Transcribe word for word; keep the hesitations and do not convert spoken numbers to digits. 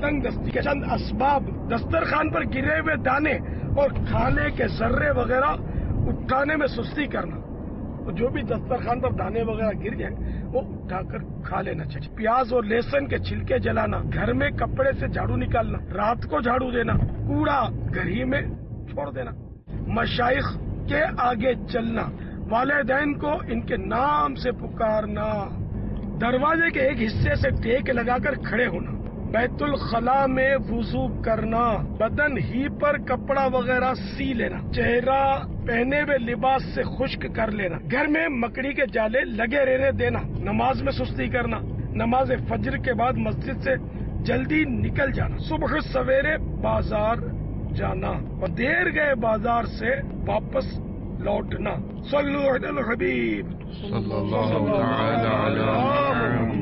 तंग दस्ती के चंद असबाब, दस्तरखान पर गिरे हुए दाने और खाने के जर्रे वगैरह उठाने में सुस्ती करना। तो जो भी दस्तरखान पर दाने वगैरह गिर जाए वो उठाकर खा लेना चाहिए। प्याज और लहसुन के छिलके जलाना, घर में कपड़े से झाड़ू निकालना, रात को झाड़ू देना, कूड़ा घर ही में छोड़ देना, मशाइख के आगे चलना, वालिदैन को इनके नाम से पुकारना, दरवाजे के एक हिस्से से टेक लगाकर खड़े होना, बैतुल खला में वुजू करना, बदन ही पर कपड़ा वगैरह सी लेना, चेहरा पहने हुए लिबास से खुश्क कर लेना, घर में मकड़ी के जाले लगे रहने देना, नमाज में सुस्ती करना, नमाज फज्र के बाद मस्जिद से जल्दी निकल जाना, सुबह सवेरे बाजार जाना और देर गए बाजार से वापस लौटना। सल्लल्लाहु अलैहि हबीब सल्लल्लाहु अलैहि